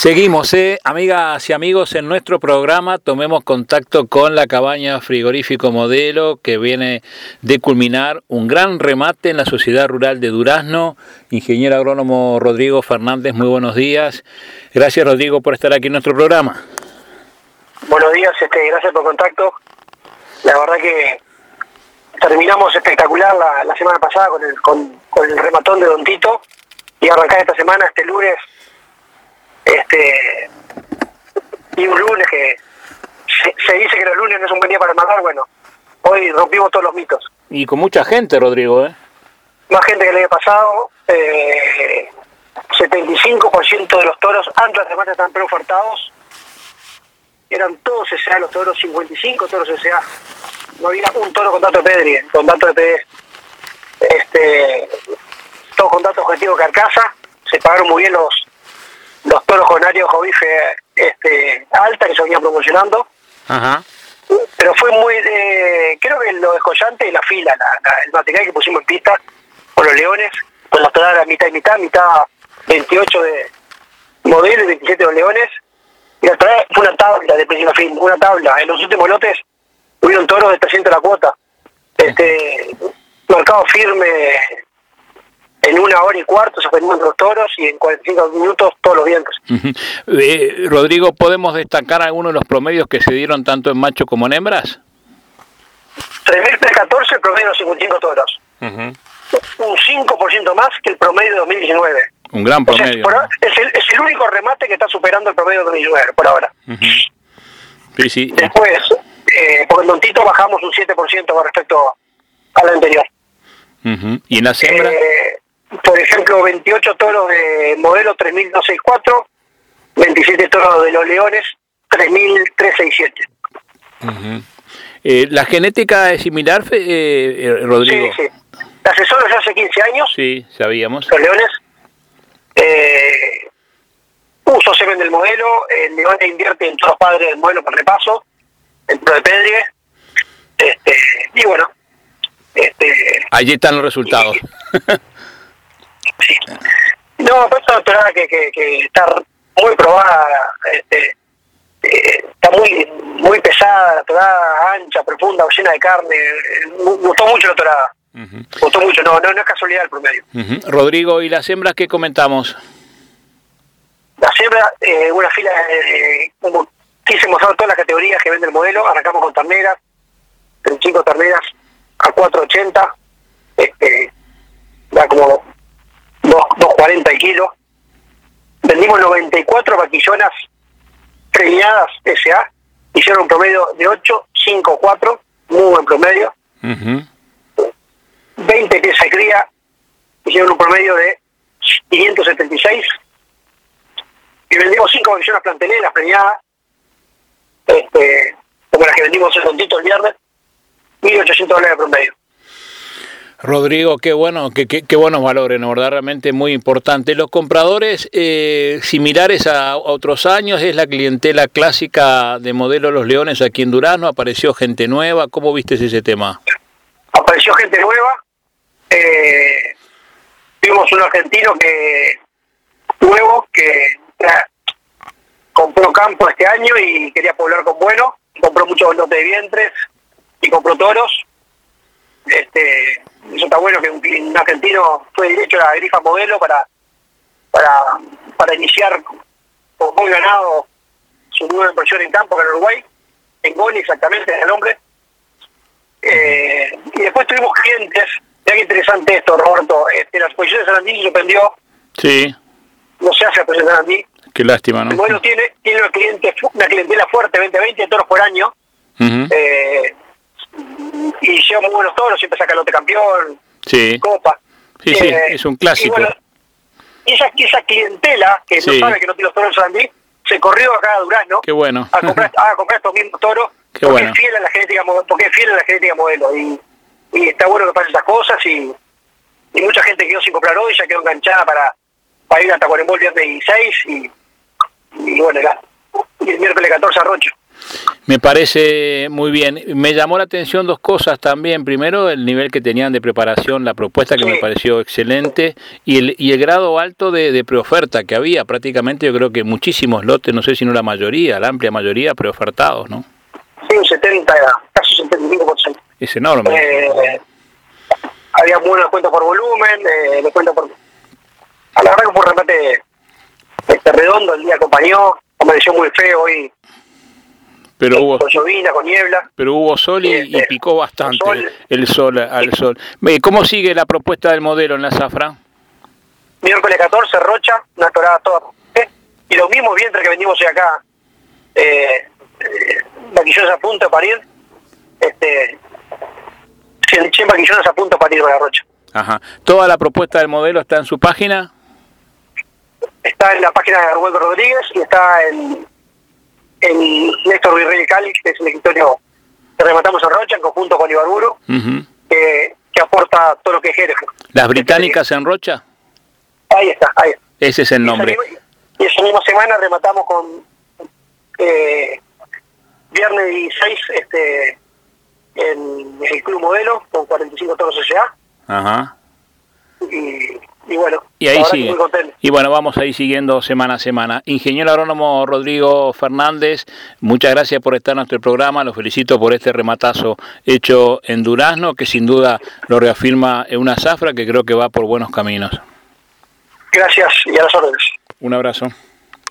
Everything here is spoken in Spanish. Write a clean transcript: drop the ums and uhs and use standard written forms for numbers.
Seguimos, amigas y amigos, en nuestro programa tomemos contacto con la cabaña Frigorífico Modelo, que viene de culminar un gran remate en la Sociedad Rural de Durazno. Ingeniero agrónomo Rodrigo Fernández, muy buenos días. Gracias, Rodrigo, por estar aquí en nuestro programa. Buenos días, gracias por el contacto. La verdad que terminamos espectacular la semana pasada con el rematón de Don Tito, y arrancar esta semana, este lunes, y un lunes que se dice que los lunes no es un buen día para matar. Bueno, hoy rompimos todos los mitos. Y con mucha gente, Rodrigo, Más gente que el año pasado. 75% de los toros antes de la semana están preofertados. Eran todos SA los toros, 55 toros SA. No había un toro con dato de Pedri, con dato de PD. Todos con dato objetivo carcasa. Se pagaron muy bien los toros con área ojo bife alta que se venían promocionando. Ajá. Pero fue muy creo que lo descollante es la fila, el material que pusimos en pista con los leones, con la tonada mitad y mitad 28 de Modelo y 27 de los leones. Y la tonada fue una tabla de principio a fin, una tabla. En los últimos lotes hubieron toros de 300 la cuota. Marcado firme. En 1 hora y cuarto se prendieron los toros y en 45 minutos todos los vientos. Rodrigo, ¿podemos destacar algunos de los promedios que se dieron tanto en macho como en hembras? 3.314 el promedio de los 55 toros. Un 5% más que el promedio de 2019. Un gran promedio. O sea, es el único remate que está superando el promedio de 2019, por ahora. Sí, sí. Después, por el Don Tito bajamos un 7% con respecto al anterior. ¿Y en las hembras? Por ejemplo, 28 toros de Modelo, 3.264, 27 toros de los leones, 3.367. ¿La genética es similar, Rodrigo? Sí. La asesoro ya hace 15 años. Sí, sabíamos. Los leones. Uso semen del Modelo, el león invierte en todos los padres del Modelo por repaso, el pro de Pedri. Y bueno. Allí están los resultados. Sí. No, pues esta doctorada que está muy probada, está muy pesada, la doctorada ancha, profunda, llena de carne. Gustó mucho la doctorada. Gustó mucho, no es casualidad el promedio. Rodrigo, ¿y las hembras qué comentamos? Las hembras, una fila, como quise mostrar todas las categorías que vende el Modelo. Arrancamos con terneras, 35 terneras a 4.80, da como 2.40 el kilo. Vendimos 94 vaquillonas preñadas SA, hicieron un promedio de 8.54, muy buen promedio. 20 que se cría, hicieron un promedio de 576. Y vendimos 5 vaquillonas planteleras preñadas, como las que vendimos en Don Tito el viernes, $1.800 de promedio. Rodrigo, qué bueno, qué buenos valores, ¿no? ¿Verdad? Realmente muy importante. Los compradores similares a otros años, es la clientela clásica de Modelo Los Leones aquí en Durazno, apareció gente nueva, ¿cómo viste ese tema? Apareció gente nueva, tuvimos un argentino nuevo que compró campo este año y quería poblar con bueno, compró muchos lotes de vientres y compró toros. Eso está bueno que un argentino fue derecho a la grifa Modelo para iniciar con muy ganado su nueva inversión en campo en Uruguay, en Goni exactamente es el nombre. Y después tuvimos clientes. Mira qué interesante esto, Roberto. La exposición de Sarandí se sorprendió. Sí. No se hace la exposición de Sarandí. Qué lástima, ¿no? El Modelo tiene una clientela fuerte, 20 toros por año. Y lleva muy buenos toros, siempre saca lote campeón, sí. Copa. Sí, es un clásico. Y esa clientela, que no sabe que no tiene los toros en Sarandí, se corrió acá a Durazno. Qué bueno. A comprar estos mismos toros, porque es fiel a la genética Modelo. Y está bueno que pasen esas cosas, y mucha gente quedó sin comprar hoy, ya quedó enganchada para ir a Tacuarembó el viernes 16, y bueno, y el miércoles 14 a Rocho. Me parece muy bien. Me llamó la atención dos cosas también. Primero, el nivel que tenían de preparación, la propuesta que me pareció excelente, y el grado alto de preoferta que había. Prácticamente yo creo que muchísimos lotes, no sé si no la mayoría, la amplia mayoría preofertados, ¿no? Sí, un 70, casi 75%. Es enorme. Había buenos cuentos por volumen, descuentos por... A la verdad que fue un remate redondo, el día acompañó, amaneció muy feo hoy. Pero hubo, con llovina, con niebla. Pero hubo sol y picó bastante el sol al sol. ¿Cómo sigue la propuesta del modelo en la zafra? Miércoles 14, Rocha, una torada toda. Y los mismos vientres que vendimos hoy acá, vaquillones a punto de parir. 100 vaquillones a punto de parir con la Rocha. Ajá. ¿Toda la propuesta del modelo está en su página? Está en la página de Argüello Rodríguez y está en Néstor Virrey Cali, que es el escritorio que rematamos en Rocha en conjunto con Ibarburu, que aporta todo lo que es Jerez. ¿Las británicas en Rocha? Ahí está, ahí está. Ese es el nombre. Y esa misma semana rematamos con viernes 16 en el Club Modelo con 45 toros S.A. Ajá. Y bueno, y ahí sigue. Y bueno, vamos a ir siguiendo semana a semana. Ingeniero agrónomo Rodrigo Fernández, muchas gracias por estar en nuestro programa. Lo felicito por este rematazo hecho en Durazno, que sin duda lo reafirma en una zafra que creo que va por buenos caminos. Gracias y a las órdenes. Un abrazo.